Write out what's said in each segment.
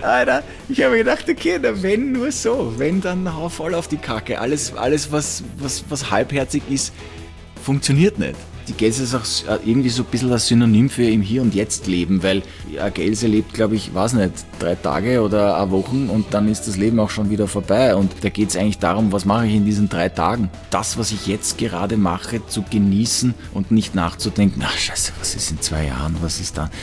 Alter, ich habe mir gedacht, okay, na, wenn nur so, wenn dann hau voll auf die Kacke. Alles was halbherzig ist, funktioniert nicht. Die Gelse ist auch irgendwie so ein bisschen das Synonym für im Hier und Jetzt leben, weil eine Gelse lebt, glaube ich, weiß nicht, 3 Tage oder eine Woche und dann ist das Leben auch schon wieder vorbei. Und da geht es eigentlich darum, was mache ich in diesen 3 Tagen? Das, was ich jetzt gerade mache, zu genießen und nicht nachzudenken, ach scheiße, was ist in 2 Jahren, was ist dann?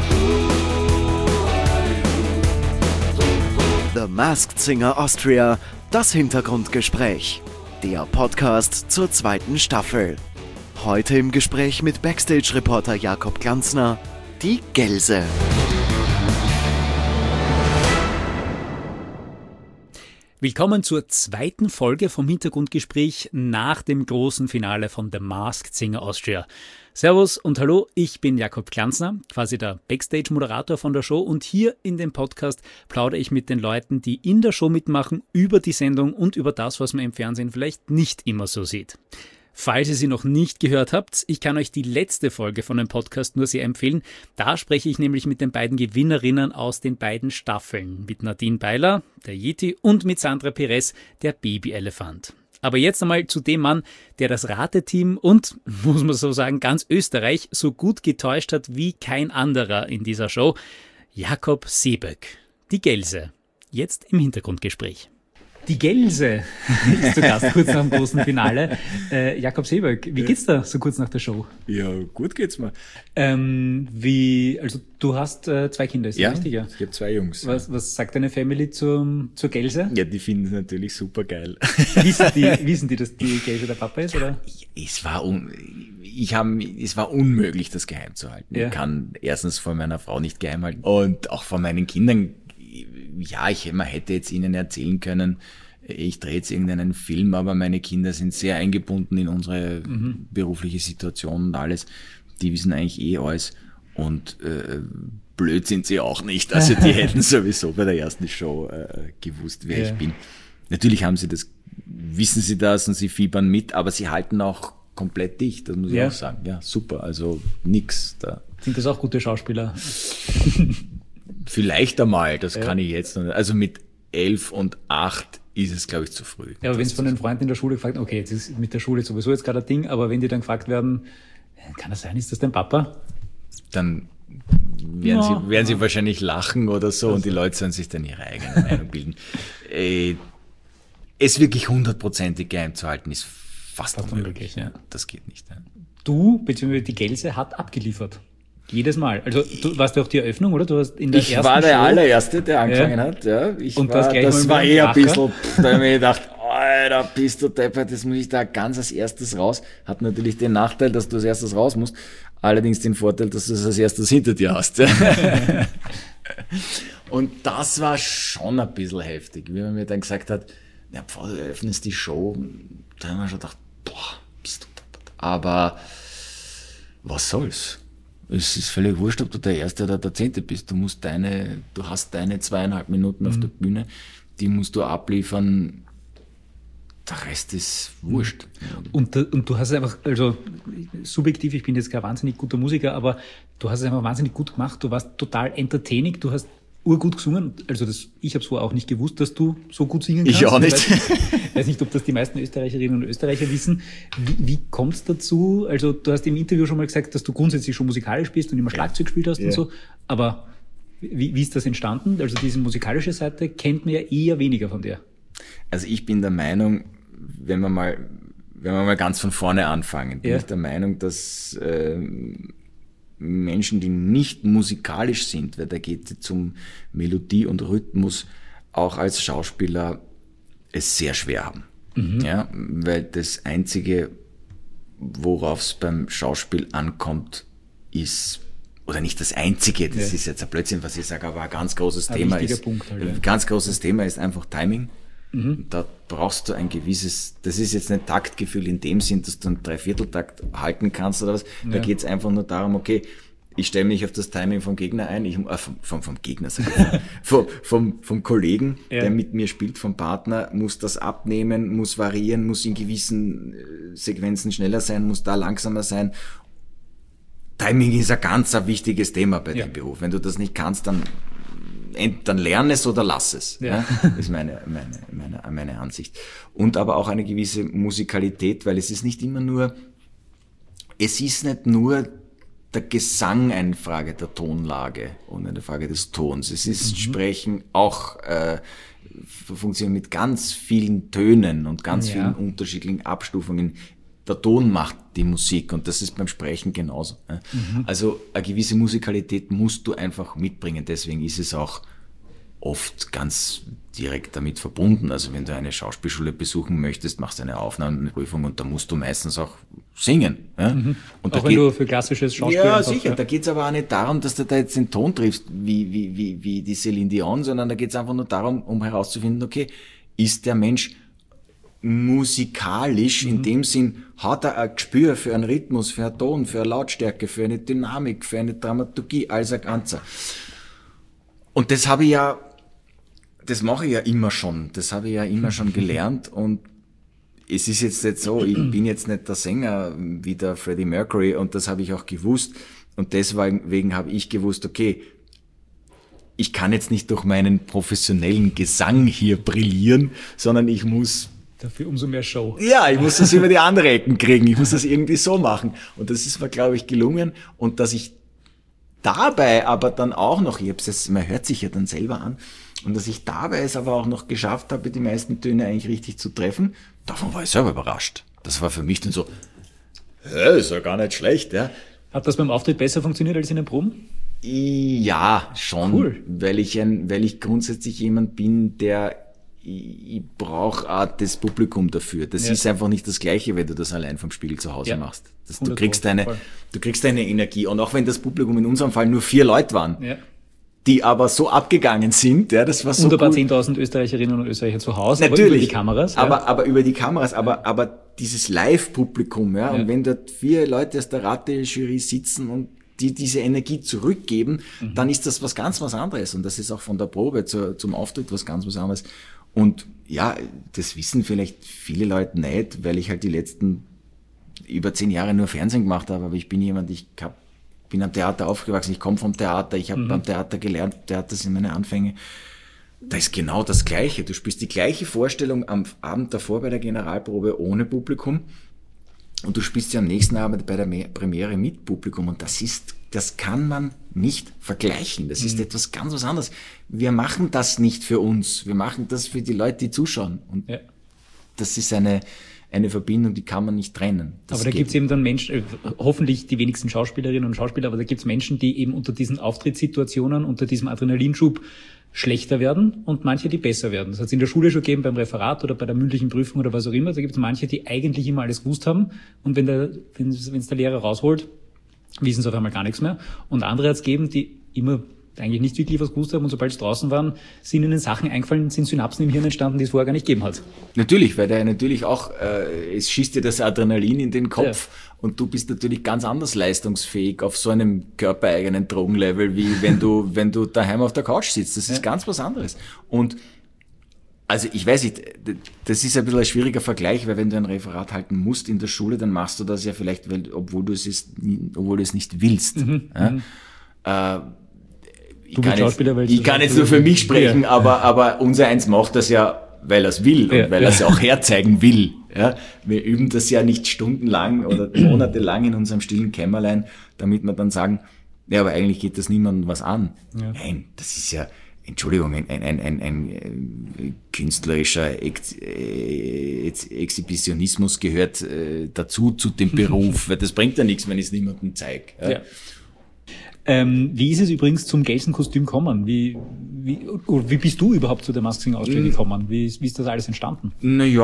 The Masked Singer Austria, das Hintergrundgespräch. Der Podcast zur 2. Staffel. Heute im Gespräch mit Backstage-Reporter Jakob Glanzner, die Gelse. Willkommen zur 2. Folge vom Hintergrundgespräch nach dem großen Finale von The Masked Singer Austria. Servus und hallo, ich bin Jakob Glanzner, quasi der Backstage-Moderator von der Show, und hier in dem Podcast plaudere ich mit den Leuten, die in der Show mitmachen, über die Sendung und über das, was man im Fernsehen vielleicht nicht immer so sieht. Falls ihr sie noch nicht gehört habt, ich kann euch die letzte Folge von dem Podcast nur sehr empfehlen. Da spreche ich nämlich mit den beiden Gewinnerinnen aus den beiden Staffeln. Mit Nadine Beiler, der Yeti, und mit Sandra Perez, der Babyelefant. Aber jetzt einmal zu dem Mann, der das Rateteam und, muss man so sagen, ganz Österreich so gut getäuscht hat wie kein anderer in dieser Show. Jakob Seeböck, die Gelse. Jetzt im Hintergrundgespräch. Die Gelse ist zu Gast, kurz nach dem großen Finale. Jakob Seeböck, wie geht's da so kurz nach der Show? Ja, gut geht's mir. Also du hast 2 Kinder, ist das richtig? Ja, ich habe 2 Jungs. Was sagt deine Family zur Gelse? Ja, die finden es natürlich super geil. Wissen die, dass die Gelse der Papa ist, oder? Es war unmöglich, das geheim zu halten. Ja. Ich kann erstens vor meiner Frau nicht geheim halten und auch vor meinen Kindern. Ja, man hätte jetzt ihnen erzählen können, ich drehe jetzt irgendeinen Film, aber meine Kinder sind sehr eingebunden in unsere berufliche Situation und alles. Die wissen eigentlich alles und blöd sind sie auch nicht. Also die hätten sowieso bei der ersten Show gewusst, wer ich bin. Natürlich wissen sie das und sie fiebern mit, aber sie halten auch komplett dicht, das muss ich auch sagen. Ja, super, also nix da. Sind das auch gute Schauspieler? Vielleicht einmal, das kann ich jetzt noch nicht. Also mit 11 und 8 ist es, glaube ich, zu früh. Ja, aber wenn es von den Freunden in der Schule gefragt, okay, jetzt ist mit der Schule sowieso jetzt gerade ein Ding, aber wenn die dann gefragt werden, kann das sein, ist das dein Papa? Dann werden sie wahrscheinlich lachen oder so und die Leute sollen sich dann ihre eigene Meinung bilden. Es wirklich 100%ig geheim zu halten, ist fast unmöglich. Ja. Das geht nicht. Ja. Du, beziehungsweise die Gelse, hat abgeliefert. Jedes Mal. Also du warst ja auch die Eröffnung, oder? Du hast in der ersten Ich war der Show allererste, der angefangen hat. Ja. Das war eher ein bisschen, da habe ich mir gedacht, Alter, bist du deppert, das muss ich da ganz als erstes raus. Hat natürlich den Nachteil, dass du als erstes raus musst. Allerdings den Vorteil, dass du es als erstes hinter dir hast. Und das war schon ein bisschen heftig. Wie man mir dann gesagt hat, ja, Pfau, du eröffnest die Show, da haben wir schon gedacht, boah, bist du deppert. Aber was soll's? Es ist völlig wurscht, ob du der Erste oder der Zehnte bist. Du hast deine 2,5 Minuten auf der Bühne, die musst du abliefern. Der Rest ist wurscht. Und du hast es einfach, also subjektiv, ich bin jetzt kein wahnsinnig guter Musiker, aber du hast es einfach wahnsinnig gut gemacht. Du warst total entertaining, du hast urgut gesungen. Also ich habe es vorher auch nicht gewusst, dass du so gut singen kannst. Ich auch nicht. Ich weiß nicht, ob das die meisten Österreicherinnen und Österreicher wissen. Wie kommt es dazu? Also du hast im Interview schon mal gesagt, dass du grundsätzlich schon musikalisch bist und immer Schlagzeug gespielt hast und so. Aber wie ist das entstanden? Also diese musikalische Seite kennt man ja eher weniger von dir. Also ich bin der Meinung, wenn wir mal ganz von vorne anfangen, bin ich der Meinung, dass Menschen, die nicht musikalisch sind, weil da geht es um Melodie und Rhythmus, auch als Schauspieler es sehr schwer haben. Ja, weil das Einzige, worauf es beim Schauspiel ankommt, ist, oder nicht das Einzige, das ist jetzt ein Blödsinn, was ich sage, aber ein ganz großes Thema ist, ein ganz großes Thema ist einfach Timing. Da brauchst du ein gewisses, das ist jetzt nicht Taktgefühl in dem Sinn, dass du einen Dreivierteltakt halten kannst oder was. Da geht es einfach nur darum, okay, ich stelle mich auf das Timing vom Gegner ein, vom Gegner, vom Kollegen, der mit mir spielt, vom Partner, muss das abnehmen, muss variieren, muss in gewissen Sequenzen schneller sein, muss da langsamer sein. Timing ist ein ganz wichtiges Thema bei dem Beruf. Wenn du das nicht kannst, dann dann lern es oder lass es. Ja. Das ist meine Ansicht. Und aber auch eine gewisse Musikalität, weil es ist nicht nur der Gesang eine Frage der Tonlage und eine Frage des Tons. Es ist Sprechen auch funktioniert mit ganz vielen Tönen und ganz vielen unterschiedlichen Abstufungen. Der Ton macht die Musik und das ist beim Sprechen genauso. Also eine gewisse Musikalität musst du einfach mitbringen, deswegen ist es auch oft ganz direkt damit verbunden. Also wenn du eine Schauspielschule besuchen möchtest, machst du eine Aufnahmeprüfung und da musst du meistens auch singen. Und auch wenn du für klassisches Schauspiel... Ja, sicher. Da geht's aber auch nicht darum, dass du da jetzt den Ton triffst, wie die Celine Dion, sondern da geht's einfach nur darum, um herauszufinden, okay, ist der Mensch musikalisch in dem Sinn, hat er ein Gespür für einen Rhythmus, für einen Ton, für eine Lautstärke, für eine Dynamik, für eine Dramaturgie als ein Ganzer. Und das mache ich ja immer schon. Das habe ich ja immer schon gelernt und es ist jetzt nicht so, ich bin jetzt nicht der Sänger wie der Freddie Mercury und das habe ich auch gewusst und deswegen habe ich gewusst, okay, ich kann jetzt nicht durch meinen professionellen Gesang hier brillieren, sondern ich muss dafür umso mehr Show. Ja, ich muss das über die andere Ecken kriegen. Ich muss das irgendwie so machen. Und das ist mir, glaube ich, gelungen. Und dass ich dabei aber dann auch noch, man hört sich ja dann selber an, und dass ich dabei es aber auch noch geschafft habe, die meisten Töne eigentlich richtig zu treffen, davon war ich selber überrascht. Das war für mich dann so, ist ja gar nicht schlecht. Ja. Hat das beim Auftritt besser funktioniert als in den Proben? Ja, schon. Cool. Weil ich grundsätzlich jemand bin, ich brauche auch das Publikum dafür. Das ist einfach nicht das Gleiche, wenn du das allein vom Spiegel zu Hause machst. Du kriegst deine Energie. Und auch wenn das Publikum in unserem Fall nur 4 Leute waren, die aber so abgegangen sind, das war so und ein paar cool. 10.000 Österreicherinnen und Österreicher zu Hause, natürlich, aber über die Kameras. Aber über die Kameras, aber dieses Live-Publikum, und wenn dort 4 Leute aus der Rate-Jury sitzen und die diese Energie zurückgeben, dann ist das was anderes. Und das ist auch von der Probe zum Auftritt was anderes. Und ja, das wissen vielleicht viele Leute nicht, weil ich halt die letzten über 10 Jahre nur Fernsehen gemacht habe, aber ich bin jemand, bin am Theater aufgewachsen, ich komme vom Theater, ich habe beim Theater gelernt, Theater sind meine Anfänge. Da ist genau das Gleiche. Du spielst die gleiche Vorstellung am Abend davor bei der Generalprobe ohne Publikum und du spielst sie am nächsten Abend bei der Premiere mit Publikum und das kann man nicht vergleichen. Das ist etwas ganz was anderes. Wir machen das nicht für uns. Wir machen das für die Leute, die zuschauen. Und das ist eine Verbindung, die kann man nicht trennen. Aber da gibt's eben dann Menschen, hoffentlich die wenigsten Schauspielerinnen und Schauspieler, aber da gibt's Menschen, die eben unter diesen Auftrittssituationen, unter diesem Adrenalinschub schlechter werden und manche, die besser werden. Das hat es in der Schule schon gegeben, beim Referat oder bei der mündlichen Prüfung oder was auch immer. Da gibt's manche, die eigentlich immer alles gewusst haben und wenn's der Lehrer rausholt, wissen sie auf einmal gar nichts mehr. Und andere hat's gegeben, die immer eigentlich nicht wirklich was gewusst haben und sobald sie draußen waren, sind ihnen Sachen eingefallen, sind Synapsen im Hirn entstanden, die es vorher gar nicht gegeben hat. Natürlich, weil der natürlich auch, es schießt dir das Adrenalin in den Kopf und du bist natürlich ganz anders leistungsfähig auf so einem körpereigenen Drogenlevel, wie wenn du daheim auf der Couch sitzt. Das ist ganz was anderes. Und also ich weiß nicht, das ist ein bisschen ein schwieriger Vergleich, weil wenn du ein Referat halten musst in der Schule, dann machst du das ja vielleicht, obwohl du es nicht willst. Ich kann jetzt nur für mich sprechen, aber unser Eins macht das ja, weil er es will und weil er es auch herzeigen will. Ja? Wir üben das ja nicht stundenlang oder monatelang in unserem stillen Kämmerlein, damit wir dann sagen, ja, aber eigentlich geht das niemandem was an. Ja. Nein, das ist ja, Entschuldigung, ein künstlerischer Exhibitionismus gehört dazu, zu dem Beruf, weil das bringt ja nichts, wenn ich es niemandem zeige. Ja? Wie ist es übrigens zum Gelsenkostüm gekommen? Wie bist du überhaupt zu der Masked Singer Austria gekommen? Wie ist das alles entstanden? Ich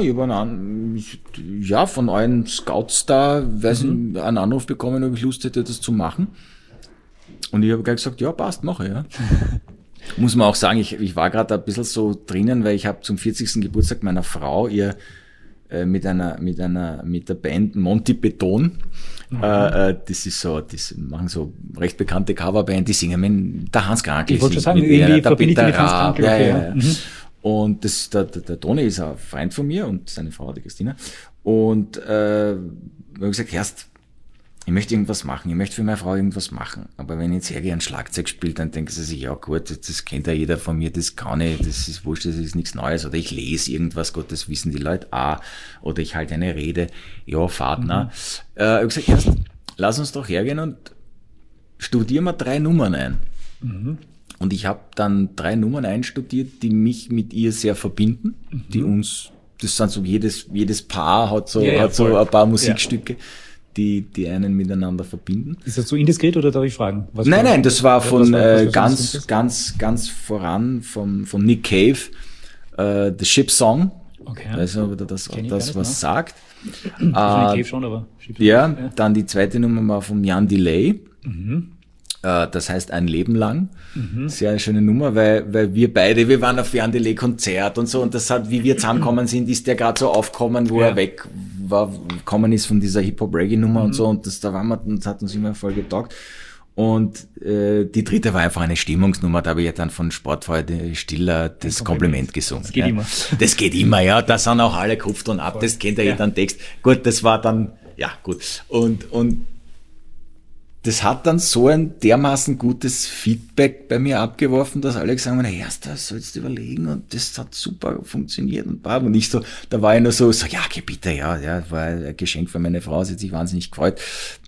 habe von euren Scouts da einen Anruf bekommen, ob ich Lust hätte, das zu machen. Und ich habe gleich gesagt, ja, passt, mache ich. Ja. Muss man auch sagen, ich war gerade ein bisschen so drinnen, weil ich habe zum 40. Geburtstag meiner Frau ihr mit der Band Monty Beton. Das ist so, das machen so recht bekannte Coverband, die singen mit der Hans Krankl. Ich wollte schon sagen, irgendwie verbinde ich mit Hans Krankl. Ja. Und der Toni ist ein Freund von mir und seine Frau, die Christina. Und wir haben gesagt, ich möchte irgendwas machen, ich möchte für meine Frau irgendwas machen. Aber wenn ich jetzt hergehe und Schlagzeug spiele, dann denken sie sich, ja gut, das kennt ja jeder von mir, das kann ich, das ist wurscht, das ist nichts Neues. Oder ich lese irgendwas, Gott, das wissen die Leute auch. Oder ich halte eine Rede, ja, Vater. Ich habe gesagt, erst, lass uns doch hergehen und studieren wir 3 Nummern ein. Und ich habe dann 3 Nummern einstudiert, die mich mit ihr sehr verbinden, die uns, das sind so, jedes Paar hat so ein paar Musikstücke. Die einen miteinander verbinden. Ist das so indiskret oder darf ich fragen? Nein, das war von ganz voran von Nick Cave, The Ship Song. Okay. Also ob das was sagt. Nick Cave schon, aber ja, dann die zweite Nummer war von Jan Delay. Das heißt Ein Leben lang. Sehr schöne Nummer, weil wir beide, waren auf Jan Delay Konzert und so, und das hat, wie wir zusammengekommen sind, ist der gerade so aufgekommen, wo er weggekommen ist von dieser Hip-Hop-Reggae-Nummer und so, und das hat uns immer voll getaugt. Und die dritte war einfach eine Stimmungsnummer, da habe ich ja dann von Sportfreude Stiller das Kompliment gesungen. Das geht immer. Das geht immer, ja, da sind auch alle Kupft und ab, voll. Das kennt ja jeder Text. Gut, das war dann, ja gut. Und das hat dann so ein dermaßen gutes Feedback bei mir abgeworfen, dass alle gesagt haben, na erst, das sollst du überlegen, und das hat super funktioniert und ich so, da war ich nur so, ja, geh bitte, ja, war ein Geschenk für meine Frau, sie hat sich wahnsinnig gefreut.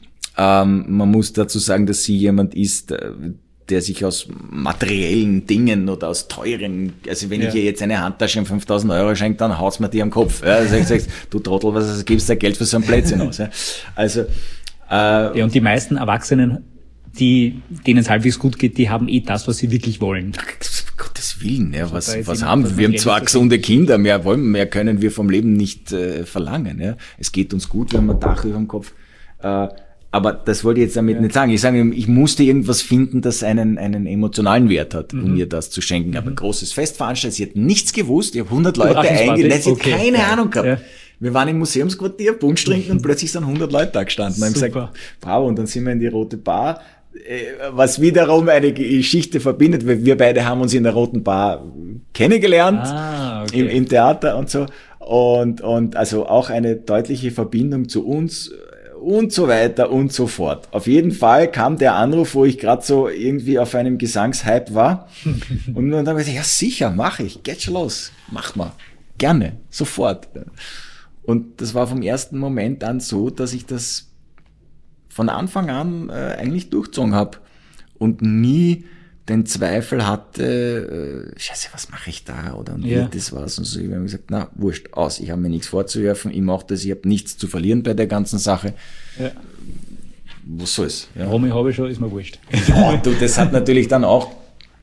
Man muss dazu sagen, dass sie jemand ist, der sich aus materiellen Dingen oder aus teuren, also wenn ich ihr jetzt eine Handtasche um 5.000 Euro schenke, dann haut's mir die am Kopf. Ja, also ich sag, du Trottel, was gibst du Geld für so ein Plätzchen aus? Ja? Also, ja, und die meisten Erwachsenen, denen es halbwegs gut geht, die haben das, was sie wirklich wollen. Gottes Willen, ja, was haben wir? Wir haben zwar gesunde Kinder, mehr können wir vom Leben nicht verlangen. Ja. Es geht uns gut, wir haben ein Dach über dem Kopf. Aber das wollte ich jetzt damit nicht sagen. Ich sage, ich musste irgendwas finden, das einen emotionalen Wert hat, um mir das zu schenken. Aber ein großes Fest veranstaltet, sie hat nichts gewusst, ich habe 100 Leute eingeladen, sie hat keine Ahnung gehabt. Ja. Wir waren im Museumsquartier, Punsch trinken, und plötzlich sind 100 Leute da gestanden. Und haben gesagt, bravo, und dann sind wir in die Rote Bar, was wiederum eine Geschichte verbindet, weil wir beide haben uns in der Roten Bar kennengelernt, im Theater und so. Und also auch eine deutliche Verbindung zu uns und so weiter und so fort. Auf jeden Fall kam der Anruf, wo ich gerade so irgendwie auf einem Gesangshype war. Und dann habe ich gesagt, ja sicher, mache ich, geht schon los, mach mal, gerne, sofort. Und das war vom ersten Moment an so, dass ich das von Anfang an eigentlich durchgezogen habe und nie den Zweifel hatte, scheiße, was mache ich da, oder wird das was? Und so, ich habe gesagt, na, wurscht, aus, ich habe mir nichts vorzuwerfen, ich mache das, ich habe nichts zu verlieren bei der ganzen Sache. Ja. Was soll's? Ja. Warum ich habe schon, ist mir wurscht. Ja, du, das hat natürlich dann auch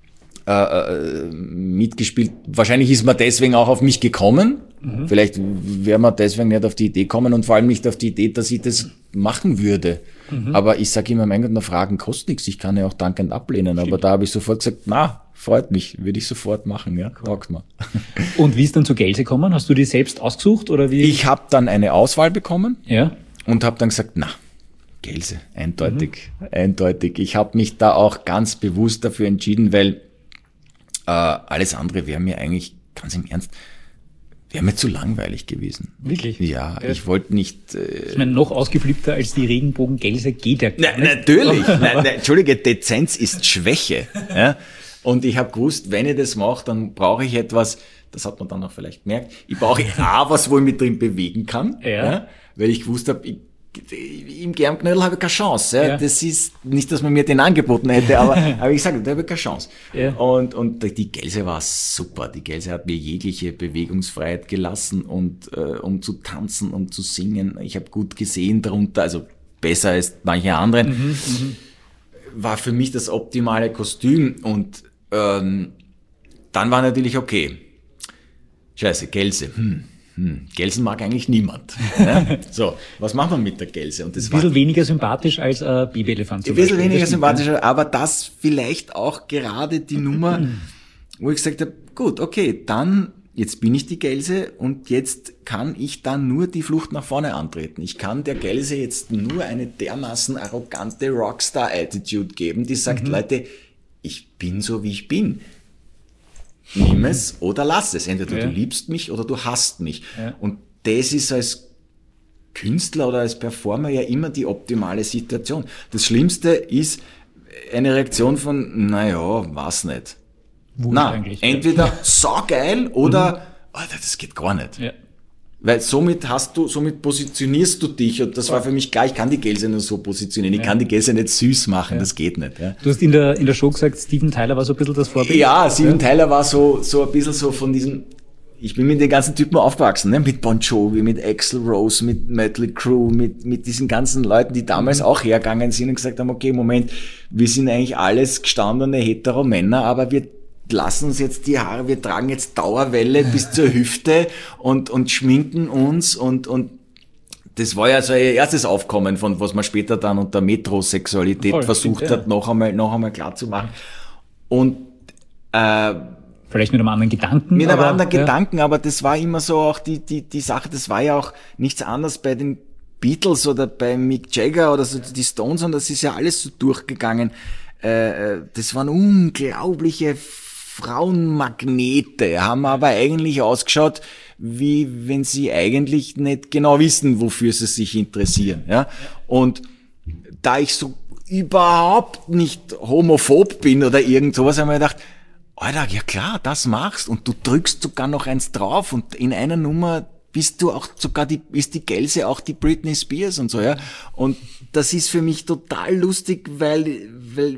mitgespielt. Wahrscheinlich ist man deswegen auch auf mich gekommen. Vielleicht wäre man deswegen nicht auf die Idee kommen, und vor allem nicht auf die Idee, dass ich das machen würde. Aber ich sage immer, mein Gott, Fragen kostet nichts. Ich kann ja auch dankend ablehnen. Stimmt. Aber da habe ich sofort gesagt, na, freut mich, würde ich sofort machen. Ja, taugt mir. Und wie ist dann zu Gelse gekommen? Hast du die selbst ausgesucht oder wie? Ich habe dann eine Auswahl bekommen und habe dann gesagt, na, Gelse, eindeutig. Ich habe mich da auch ganz bewusst dafür entschieden, weil alles andere wäre mir eigentlich, ganz im Ernst, wäre mir zu langweilig gewesen. Wirklich? Ja, ich wollte nicht... ich meine, noch ausgeflippter als die Regenbogen-Gelse geht ja gar nicht. Natürlich. Entschuldige, Dezenz ist Schwäche. Ja? Und ich habe gewusst, wenn ich das mache, dann brauche ich etwas, das hat man dann auch vielleicht gemerkt, ich brauche was, wo ich mich drin bewegen kann. Ja? Weil ich gewusst habe, im Germknödel habe ich keine Chance. Ja? Das ist nicht, dass man mir den angeboten hätte, aber ich sage, da habe ich keine Chance. Ja. Und die Gelse war super. Die Gelse hat mir jegliche Bewegungsfreiheit gelassen, und um zu tanzen und zu singen. Ich habe gut gesehen darunter, also besser als manche anderen. War für mich das optimale Kostüm, und dann war natürlich okay. Scheiße, Gelse. Gelsen mag eigentlich niemand. Ne? So, was machen wir mit der Gelse? Und das ein bisschen weniger sympathisch als ein Babyelefant. Ein bisschen weniger sympathisch, aber das vielleicht auch gerade die Nummer, wo ich gesagt habe, gut, okay, dann, jetzt bin ich die Gelse, und jetzt kann ich dann nur die Flucht nach vorne antreten. Ich kann der Gelse jetzt nur eine dermaßen arrogante Rockstar-Attitude geben, die sagt, Leute, ich bin so, wie ich bin. Nimm es oder lass es. Entweder du liebst mich oder du hasst mich. Ja. Und das ist als Künstler oder als Performer ja immer die optimale Situation. Das Schlimmste ist eine Reaktion von, weiß nicht. Entweder saugeil oder, Alter, das geht gar nicht. Ja. Weil somit positionierst du dich, und das war für mich klar, ich kann die Gelse nur so positionieren, ich kann die Gelse nicht süß machen, das geht nicht. Ja. Du hast in der Show gesagt, Steven Tyler war so ein bisschen das Vorbild. Ja, Steven Tyler war so ein bisschen so von diesem, ich bin mit den ganzen Typen aufgewachsen, ne? Mit Bon Jovi, mit Axl Rose, mit Mötley Crüe, mit diesen ganzen Leuten, die damals auch hergegangen sind und gesagt haben, okay, Moment, wir sind eigentlich alles gestandene Hetero-Männer, aber wir lassen uns jetzt die Haare, wir tragen jetzt Dauerwelle bis zur Hüfte und schminken uns und das war ja so ein erstes Aufkommen von, was man später dann unter Metrosexualität versucht hat, noch einmal klar zu machen. Und, vielleicht mit einem anderen Gedanken. Mit einem anderen Gedanken, aber das war immer so auch die Sache, das war ja auch nichts anderes bei den Beatles oder bei Mick Jagger oder so, die Stones, und das ist ja alles so durchgegangen. Das waren unglaubliche Frauenmagnete, haben aber eigentlich ausgeschaut, wie wenn sie eigentlich nicht genau wissen, wofür sie sich interessieren. Ja? Und da ich so überhaupt nicht homophob bin oder irgend sowas, habe ich mir gedacht, Alter, ja klar, das machst, und du drückst sogar noch eins drauf, und in einer Nummer bist du auch sogar ist die Gelse auch die Britney Spears und so, ja. Und das ist für mich total lustig, weil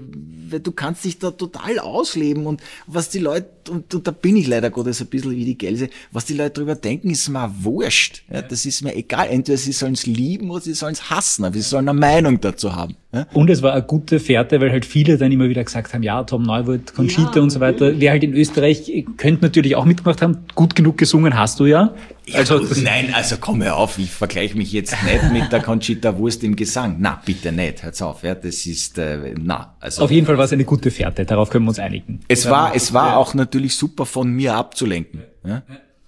du kannst dich da total ausleben, und was die Leute, und da bin ich leider Gottes ein bisschen wie die Gelse, was die Leute drüber denken, ist mir wurscht. Ja, das ist mir egal. Entweder sie sollen es lieben oder sie sollen es hassen, aber sie sollen eine Meinung dazu haben. Ja? Und es war eine gute Fährte, weil halt viele dann immer wieder gesagt haben, ja, Tom Neuwirth, Conchita und so weiter. Wer halt in Österreich könnte natürlich auch mitgemacht haben, gut genug gesungen hast du ja. Also komm hör auf, ich vergleiche mich jetzt nicht mit der Conchita Wurst im Gesang. Na, bitte nicht, hör's auf, ja, das ist, also. Auf jeden Fall war es eine gute Fährte, darauf können wir uns einigen. Es war auch natürlich super von mir abzulenken, ja?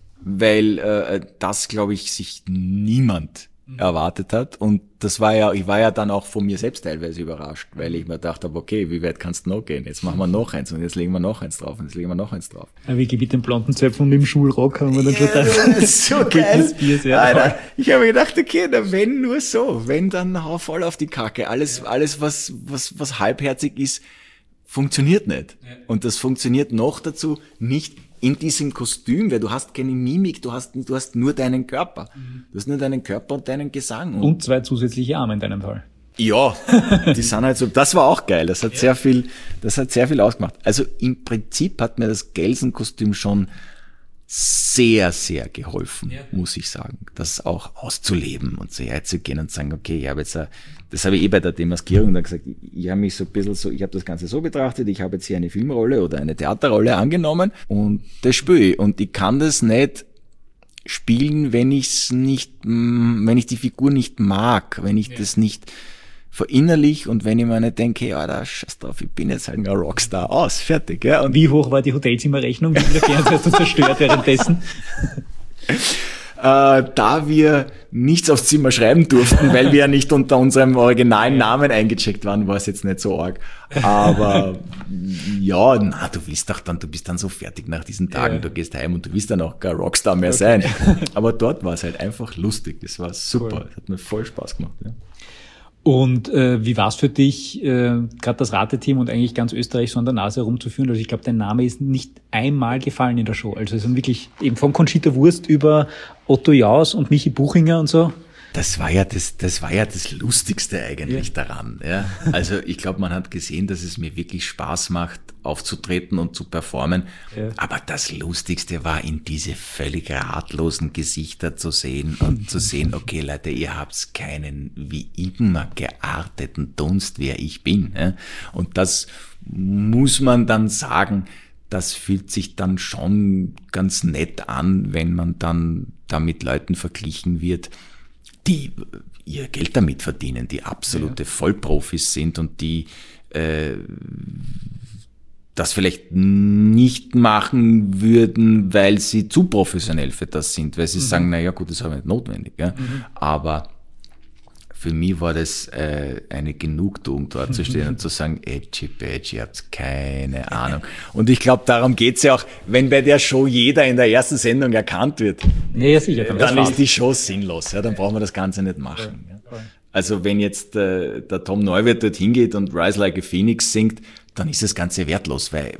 Weil das, glaube ich, sich niemand erwartet hat, und ich war ja dann auch von mir selbst teilweise überrascht, weil ich mir gedacht habe, okay, wie weit kannst du noch gehen? Jetzt machen wir noch eins, und jetzt legen wir noch eins drauf, und jetzt legen wir noch eins drauf. Ja, wie mit den blonden Zöpfen und mit dem Schulrock haben wir dann schon das ist so geil. Alter, ich habe mir gedacht, okay, wenn nur so, wenn, dann hau voll auf die Kacke. Alles was halbherzig ist, funktioniert nicht. Und das funktioniert noch dazu nicht in diesem Kostüm, weil du hast keine Mimik, du hast nur deinen Körper. Du hast nur deinen Körper und deinen Gesang. Und 2 zusätzliche Arme in deinem Fall. Ja, die sind halt so, das war auch geil, das hat sehr viel ausgemacht. Also im Prinzip hat mir das Gelsenkostüm schon sehr, sehr geholfen, muss ich sagen, das auch auszuleben und so herzugehen und sagen, okay, ich habe jetzt, das habe ich bei der Demaskierung dann gesagt, ich habe mich so ein bisschen so, ich habe das Ganze so betrachtet, ich habe jetzt hier eine Filmrolle oder eine Theaterrolle angenommen, und das spiele ich, und ich kann das nicht spielen, wenn ich die Figur nicht mag, wenn ich das nicht verinnerlich, und wenn ich mir nicht denke, ja, da scheiß drauf, ich bin jetzt halt ein Rockstar, aus, fertig. Ja. Und wie hoch war die Hotelzimmerrechnung? Wie viel Fernseher hast du zerstört währenddessen? Da wir nichts aufs Zimmer schreiben durften, weil wir ja nicht unter unserem originalen Namen eingecheckt waren, war es jetzt nicht so arg. Aber ja, du bist dann so fertig nach diesen Tagen, du gehst heim und du willst dann auch kein Rockstar mehr sein. Aber dort war es halt einfach lustig, das war super, cool. Das hat mir voll Spaß gemacht. Ja. Und wie war es für dich, gerade das Rateteam und eigentlich ganz Österreich so an der Nase herumzuführen? Also ich glaube, dein Name ist nicht einmal gefallen in der Show. Also es sind wirklich eben von Conchita Wurst über Otto Jaus und Michi Buchinger und so. Das war ja das Lustigste eigentlich daran. Ja. Also ich glaube, man hat gesehen, dass es mir wirklich Spaß macht, aufzutreten und zu performen. Ja. Aber das Lustigste war, in diese völlig ratlosen Gesichter zu sehen und zu sehen, okay Leute, ihr habt keinen wie immer gearteten Dunst, wer ich bin. Ja. Und das muss man dann sagen, das fühlt sich dann schon ganz nett an, wenn man dann da mit Leuten verglichen wird, die ihr Geld damit verdienen, die absolute Vollprofis sind und die das vielleicht nicht machen würden, weil sie zu professionell für das sind, weil sie sagen, naja gut, das ist aber nicht notwendig. Ja? Aber für mich war das eine Genugtuung, dort zu stehen und zu sagen, Edgy Badgy, ihr habt keine Ahnung. Und ich glaube, darum geht's ja auch, wenn bei der Show jeder in der ersten Sendung erkannt wird, ja, sicher, dann ist die Show sinnlos. Ja, dann brauchen wir das Ganze nicht machen. Ja. Also wenn jetzt der Tom Neuwirth dort hingeht und Rise Like a Phoenix singt, dann ist das Ganze wertlos, weil...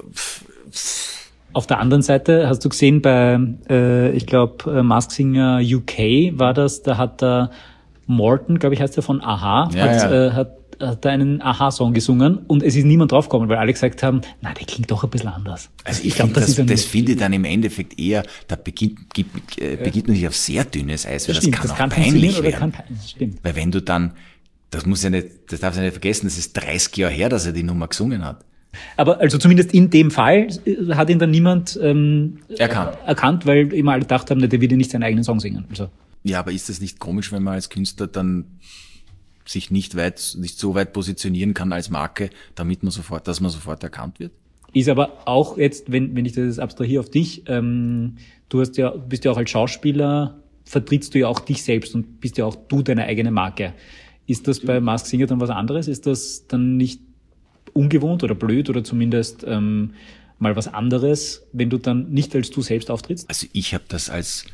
Auf der anderen Seite hast du gesehen, bei, ich glaube, Masked Singer UK war das, da hat der Morton, glaube ich, heißt der, von Aha, hat da einen Aha-Song gesungen und es ist niemand draufgekommen, weil alle gesagt haben, na, der klingt doch ein bisschen anders. Also ich glaube, das finde ich dann im Endeffekt eher, da beginnt man sich auf sehr dünnes Eis, weil das kann auch peinlich werden. Stimmt. Weil wenn du dann, das darfst du ja nicht vergessen, das ist 30 Jahre her, dass er die Nummer gesungen hat. Aber also zumindest in dem Fall hat ihn dann niemand erkannt, weil immer alle gedacht haben, der wird ja nicht seinen eigenen Song singen. Also. Ja, aber ist das nicht komisch, wenn man als Künstler dann sich nicht so weit positionieren kann als Marke, dass man sofort erkannt wird? Ist aber auch jetzt, wenn ich das abstrahiere auf dich, bist ja auch als Schauspieler, vertrittst du ja auch dich selbst und bist ja auch du deine eigene Marke. Ist das bei Masked Singer dann was anderes? Ist das dann nicht ungewohnt oder blöd oder zumindest mal was anderes, wenn du dann nicht als du selbst auftrittst? Also ich habe das als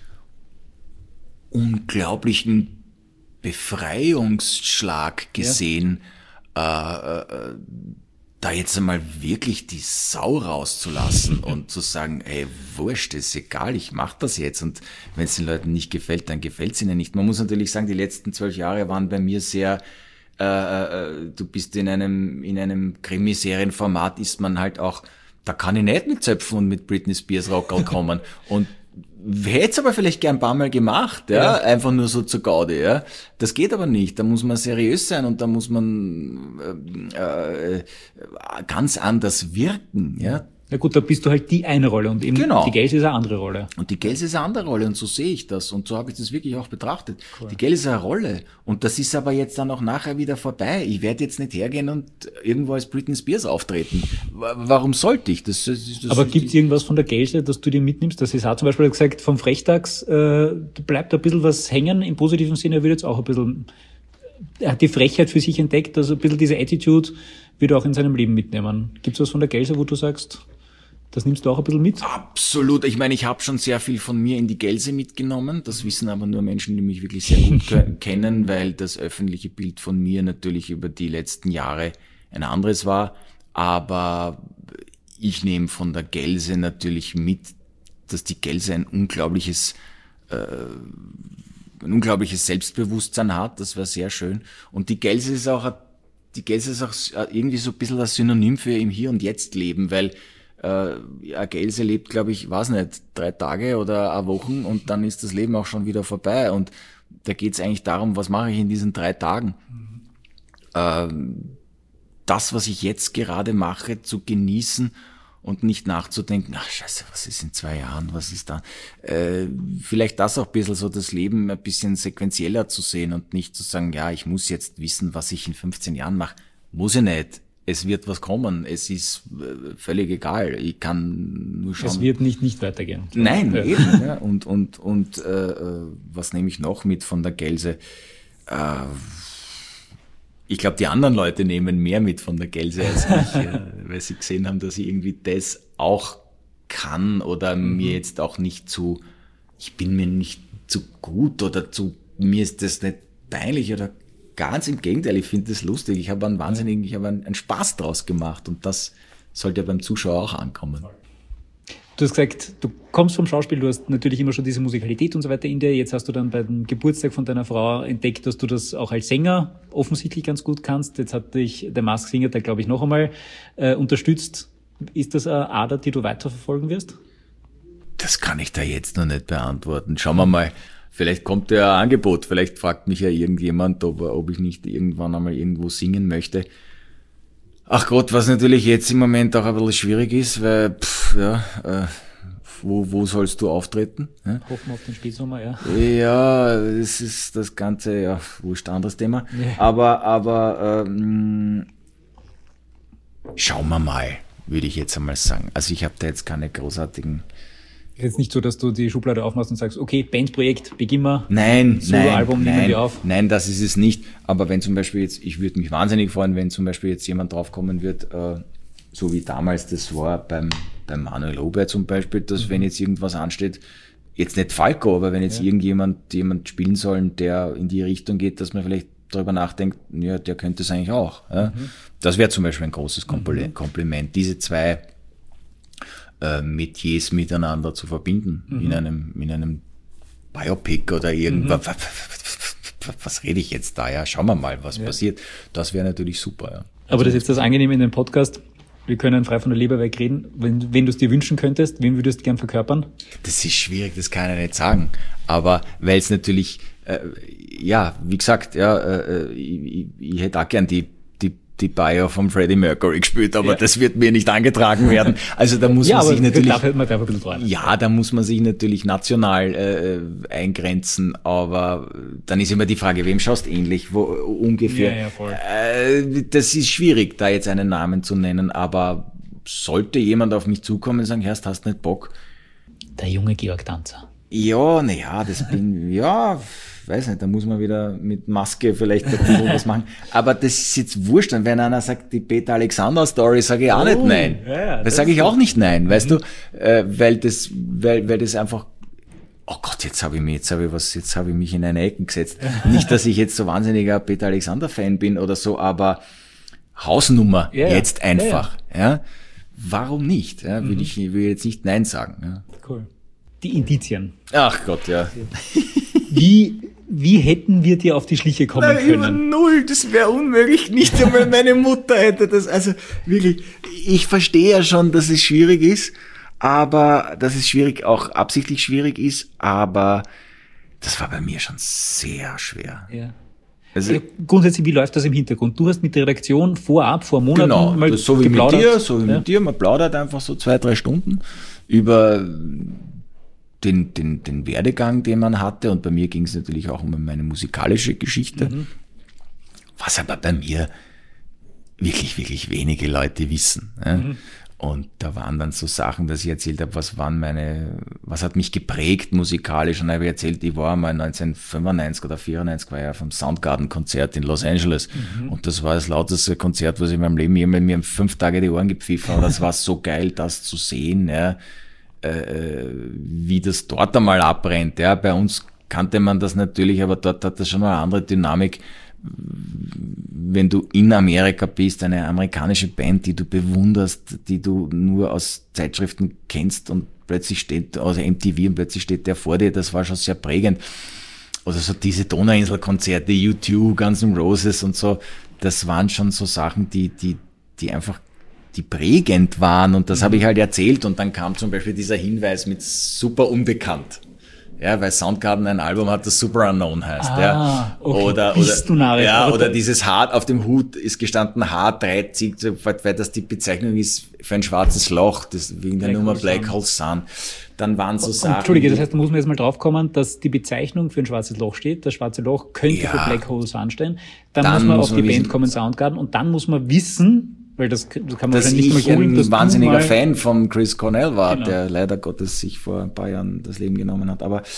unglaublichen Befreiungsschlag gesehen, da jetzt einmal wirklich die Sau rauszulassen und zu sagen, ey, wurscht, ist egal, ich mach das jetzt und wenn es den Leuten nicht gefällt, dann gefällt es ihnen nicht. Man muss natürlich sagen, die letzten 12 Jahre waren bei mir sehr, du bist in einem Krimiserienformat, ist man halt auch, da kann ich nicht mit Zöpfen und mit Britney Spears Rockerl kommen und hätte es aber vielleicht gern ein paar Mal gemacht, ja, einfach nur so zur Gaude, ja. Das geht aber nicht, da muss man seriös sein und da muss man ganz anders wirken, ja. Na gut, da bist du halt die eine Rolle und eben die Gelse ist eine andere Rolle. Und die Gelse ist eine andere Rolle und so sehe ich das und so habe ich das wirklich auch betrachtet. Cool. Die Gelse ist eine Rolle und das ist aber jetzt dann auch nachher wieder vorbei. Ich werde jetzt nicht hergehen und irgendwo als Britney Spears auftreten. Warum sollte ich? Das aber gibt es irgendwas von der Gelse, das du dir mitnimmst? Das ist auch zum Beispiel gesagt, vom Frechtags bleibt ein bisschen was hängen, im positiven Sinne, er wird jetzt auch ein bisschen, er hat die Frechheit für sich entdeckt, also ein bisschen diese Attitude wird er auch in seinem Leben mitnehmen. Gibt es was von der Gelse, wo du sagst, das nimmst du auch ein bisschen mit? Absolut. Ich meine, ich habe schon sehr viel von mir in die Gelse mitgenommen. Das wissen aber nur Menschen, die mich wirklich sehr gut kennen, weil das öffentliche Bild von mir natürlich über die letzten Jahre ein anderes war. Aber ich nehme von der Gelse natürlich mit, dass die Gelse ein unglaubliches Selbstbewusstsein hat. Das war sehr schön. Und die Gelse ist auch irgendwie so ein bisschen das Synonym für im Hier und Jetzt leben, weil eine Gelse lebt, glaube ich, 3 Tage oder eine Woche und dann ist das Leben auch schon wieder vorbei. Und da geht es eigentlich darum, was mache ich in diesen 3 Tagen? Das, was ich jetzt gerade mache, zu genießen und nicht nachzudenken, ach scheiße, was ist in 2 Jahren, was ist da? Vielleicht das auch ein bisschen so, das Leben ein bisschen sequenzieller zu sehen und nicht zu sagen, ja, ich muss jetzt wissen, was ich in 15 Jahren mache. Muss ich nicht. Es wird was kommen. Es ist völlig egal. Ich kann nur schauen. Es wird nicht weitergehen. Nein, eben. Ja. Und was nehme ich noch mit von der Gelse? Ich glaube, die anderen Leute nehmen mehr mit von der Gelse als ich, weil sie gesehen haben, dass ich irgendwie das auch kann oder mir jetzt auch nicht ich bin mir nicht zu gut oder mir ist das nicht peinlich oder ganz im Gegenteil, ich finde das lustig. Ich habe einen Spaß draus gemacht und das sollte ja beim Zuschauer auch ankommen. Du hast gesagt, du kommst vom Schauspiel, du hast natürlich immer schon diese Musikalität und so weiter in dir. Jetzt hast du dann beim Geburtstag von deiner Frau entdeckt, dass du das auch als Sänger offensichtlich ganz gut kannst. Jetzt hat dich der Masked Singer da, glaube ich, noch einmal unterstützt. Ist das eine Ader, die du weiterverfolgen wirst? Das kann ich da jetzt noch nicht beantworten. Schauen wir mal. Vielleicht kommt ja ein Angebot, vielleicht fragt mich ja irgendjemand, ob ich nicht irgendwann einmal irgendwo singen möchte. Ach Gott, was natürlich jetzt im Moment auch ein bisschen schwierig ist, weil, wo sollst du auftreten? Ja? Hoffen wir auf den Spätsommer, ja. Ja, es ist das Ganze, ja, wurscht, anderes Thema. Ja. Aber schauen wir mal, würde ich jetzt einmal sagen. Also ich habe da jetzt keine großartigen Ist jetzt nicht so, dass du die Schublade aufmachst und sagst, okay, Bandprojekt, beginnen wir. Nein, Soloalbum nehmen wir auf. Nein, das ist es nicht. Aber wenn zum Beispiel jetzt, ich würde mich wahnsinnig freuen, wenn zum Beispiel jetzt jemand draufkommen wird, so wie damals das war beim Manuel Ober zum Beispiel, dass wenn jetzt irgendwas ansteht, jetzt nicht Falco, aber wenn jetzt jemand spielen soll, der in die Richtung geht, dass man vielleicht darüber nachdenkt, ja, der könnte es eigentlich auch. Ja? Das wäre zum Beispiel ein großes Kompliment, diese zwei Metiers miteinander zu verbinden, in einem Biopic oder irgendwas. Was rede ich jetzt da? Ja, schauen wir mal, was passiert. Das wäre natürlich super. Ja. Aber das ist jetzt das Angenehme in dem Podcast. Wir können frei von der Leber weg reden. Wenn du es dir wünschen könntest, wen würdest du gern verkörpern? Das ist schwierig, das kann ich nicht sagen. Aber weil es natürlich, wie gesagt, ich hätte auch gern die Bio von Freddie Mercury gespielt, aber das wird mir nicht angetragen werden. Also da muss man sich natürlich, da muss man sich natürlich national eingrenzen, aber dann ist immer die Frage, wem schaust ähnlich, wo ungefähr. Ja, voll. Das ist schwierig, da jetzt einen Namen zu nennen, aber sollte jemand auf mich zukommen und sagen, hast du nicht Bock? Der junge Georg Danzer. Ja, das bin, weiß nicht, da muss man wieder mit Maske vielleicht ein bisschen was machen. Aber das ist jetzt wurscht. Und wenn einer sagt, die Peter Alexander Story, sage ich auch nicht nein. Ja, das sage ich auch nicht nein, weißt du, weil das einfach, oh Gott, jetzt habe ich mich in eine Ecke gesetzt. Nicht, dass ich jetzt so wahnsinniger Peter Alexander Fan bin oder so, aber Hausnummer jetzt einfach, ja. Warum nicht? Ja, will jetzt nicht nein sagen. Ja. Cool. Die Indizien. Ach Gott, ja. Wie hätten wir dir auf die Schliche kommen können? Über null, das wäre unmöglich. Nicht einmal meine Mutter hätte das. Also wirklich, ich verstehe ja schon, dass es schwierig ist, aber dass es auch absichtlich schwierig ist, aber das war bei mir schon sehr schwer. Ja. Also, grundsätzlich, wie läuft das im Hintergrund? Du hast mit der Redaktion vor Monaten mal so geplaudert. Mit dir, man plaudert einfach so 2-3 Stunden über den Werdegang, den man hatte, und bei mir ging es natürlich auch um meine musikalische Geschichte, was aber bei mir wirklich, wirklich wenige Leute wissen. Und da waren dann so Sachen, dass ich erzählt habe, was hat mich geprägt musikalisch, und da habe ich erzählt, ich war mal 1995 oder 94 war ja vom Soundgarden-Konzert in Los Angeles, und das war das lauteste Konzert, was ich in meinem Leben jemals, mir 5 Tage die Ohren gepfiffen, und das war so geil, das zu sehen, wie das dort einmal abbrennt. Ja, bei uns kannte man das natürlich, aber dort hat das schon eine andere Dynamik. Wenn du in Amerika bist, eine amerikanische Band, die du bewunderst, die du nur aus Zeitschriften kennst, und plötzlich steht, aus MTV, und plötzlich steht der vor dir, das war schon sehr prägend. Oder so diese Donauinselkonzerte, U2, Guns N' Roses und so, das waren schon so Sachen, die einfach die prägend waren, und das habe ich halt erzählt, und dann kam zum Beispiel dieser Hinweis mit super unbekannt. Ja, weil Soundgarden ein Album hat, das Super Unknown heißt. Okay. Oder dieses H, auf dem Hut ist gestanden H3, weil das die Bezeichnung ist für ein schwarzes Loch, das wegen der Nummer Black Hole Sun. Dann waren so Sachen. Entschuldige, das heißt, da muss man jetzt mal drauf kommen, dass die Bezeichnung für ein schwarzes Loch steht. Das schwarze Loch könnte für Black Hole Sun stehen. Dann muss man auf die Band kommen, Soundgarden, und dann muss man wissen, weil das kann man dass nicht mal googeln, dass ich ein wahnsinniger Fan von Chris Cornell war, der leider Gottes sich vor ein paar Jahren das Leben genommen hat. Aber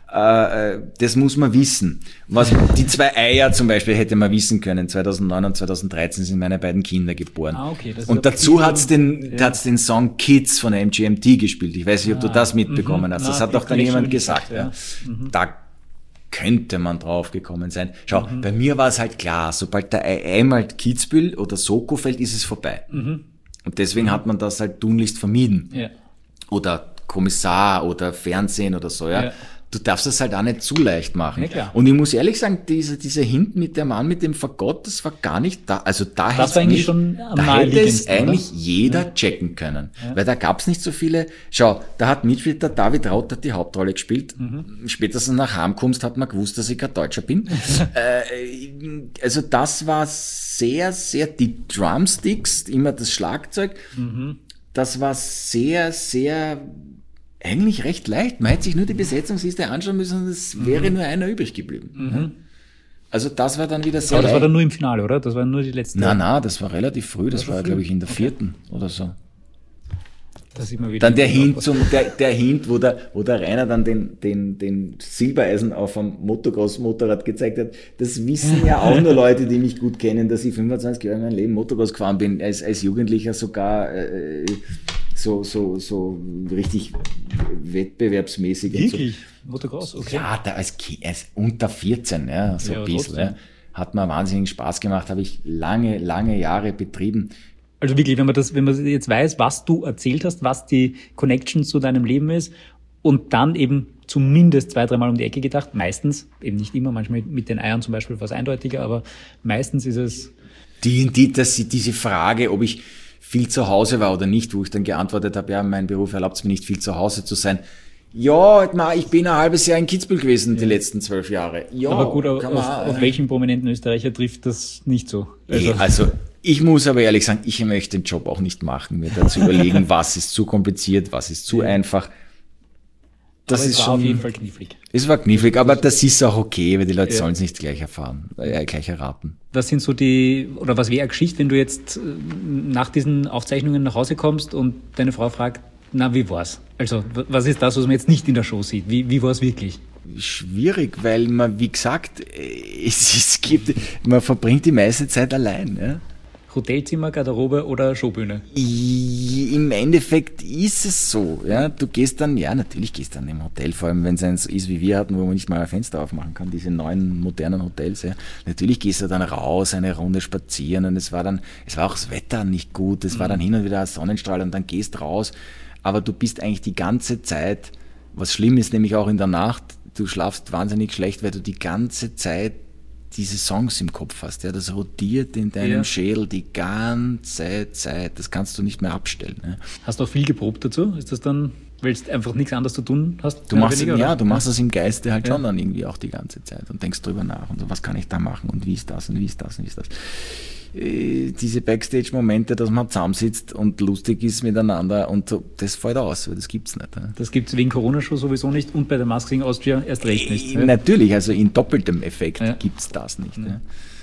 das muss man wissen. Die 2 Eier zum Beispiel hätte man wissen können. 2009 und 2013 sind meine beiden Kinder geboren. Okay, und dazu hat's den Song Kids von MGMT gespielt. Ich weiß nicht, ob du das mitbekommen hast. Das hat doch dann jemand gesagt. Ja. Da könnte man drauf gekommen sein. Schau, bei mir war es halt klar, sobald der einmal Kitzbühel oder Soko fällt, ist es vorbei. Und deswegen hat man das halt tunlichst vermieden. Ja. Oder Kommissar oder Fernsehen oder so, ja. Du darfst das halt auch nicht zu leicht machen. Ja, klar. Und ich muss ehrlich sagen, dieser Hint mit dem Mann mit dem Fagott, das war gar nicht da. Also da hätte es eigentlich jeder checken können. Ja. Weil da gab's nicht so viele. Schau, da hat Mitschwitter David Rauter die Hauptrolle gespielt. Spätestens nach Heimkommst hat man gewusst, dass ich kein Deutscher bin. Also das war sehr, sehr, die Drumsticks, immer das Schlagzeug, das war sehr, sehr, eigentlich recht leicht. Man hätte sich nur die Besetzungsliste anschauen müssen, und es wäre nur einer übrig geblieben. Also das war dann wieder sehr Aber das war dann nur im Finale, oder? Das war nur die letzte. Nein, das war relativ früh. Das war glaube ich, in der 4. oder so. Das immer wieder Dann der Hint, wo der Rainer dann den Silbereisen auf einem Motocross-Motorrad gezeigt hat. Das wissen ja auch nur Leute, die mich gut kennen, dass ich 25 Jahre in meinem Leben Motocross gefahren bin, als Jugendlicher sogar so richtig wettbewerbsmäßig. Wirklich? So. Motocross? Okay. Ja, da als unter 14, ja, so ein bisschen. Ja. Hat mir wahnsinnigen Spaß gemacht, habe ich lange Jahre betrieben. Also wirklich, wenn man jetzt weiß, was du erzählt hast, was die Connection zu deinem Leben ist und dann eben zumindest 2-3 Mal um die Ecke gedacht, meistens, eben nicht immer, manchmal mit den Eiern zum Beispiel was eindeutiger, aber meistens ist es... Diese Frage, ob ich viel zu Hause war oder nicht, wo ich dann geantwortet habe, ja, mein Beruf erlaubt es mir nicht, viel zu Hause zu sein. Ja, ich bin ein halbes Jahr in Kitzbühel gewesen, die letzten 12 Jahre. Ja, aber gut, auf welchen prominenten Österreicher trifft das nicht so? Also ich muss aber ehrlich sagen, ich möchte den Job auch nicht machen, mir dazu überlegen, was ist zu kompliziert, was ist zu einfach. Das aber ist es war schon, auf jeden Fall knifflig. Es war knifflig, aber das ist auch okay, weil die Leute sollen es nicht gleich erraten. Was sind so was wäre eine Geschichte, wenn du jetzt nach diesen Aufzeichnungen nach Hause kommst und deine Frau fragt, na, wie war's? Also, was ist das, was man jetzt nicht in der Show sieht? Wie war's wirklich? Schwierig, weil man, wie gesagt, man verbringt die meiste Zeit allein. Ja? Hotelzimmer, Garderobe oder Showbühne? Im Endeffekt ist es so. Ja? Du gehst dann, natürlich gehst dann im Hotel, vor allem wenn es eins ist, wie wir hatten, wo man nicht mal ein Fenster aufmachen kann, diese neuen, modernen Hotels. Ja? Natürlich gehst du dann raus, eine Runde spazieren und es war auch das Wetter nicht gut, es war dann hin und wieder ein Sonnenstrahl und dann gehst raus. Aber du bist eigentlich die ganze Zeit, was schlimm ist, nämlich auch in der Nacht, du schlafst wahnsinnig schlecht, weil du die ganze Zeit diese Songs im Kopf hast. Ja, das rotiert in deinem Schädel die ganze Zeit. Das kannst du nicht mehr abstellen. Ja. Hast du auch viel geprobt dazu? Ist das dann, weil du einfach nichts anderes zu tun hast? Du machst das im Geiste halt schon dann irgendwie auch die ganze Zeit und denkst drüber nach und so, was kann ich da machen und wie ist das und wie ist das und wie ist das. Diese Backstage-Momente, dass man zusammensitzt und lustig ist miteinander und so, das fällt aus, weil das gibt's nicht. Ja. Das gibt's wegen Corona-Show sowieso nicht und bei der Masked Singer Austria erst recht nicht. Natürlich, also in doppeltem Effekt gibt's das nicht. Ja.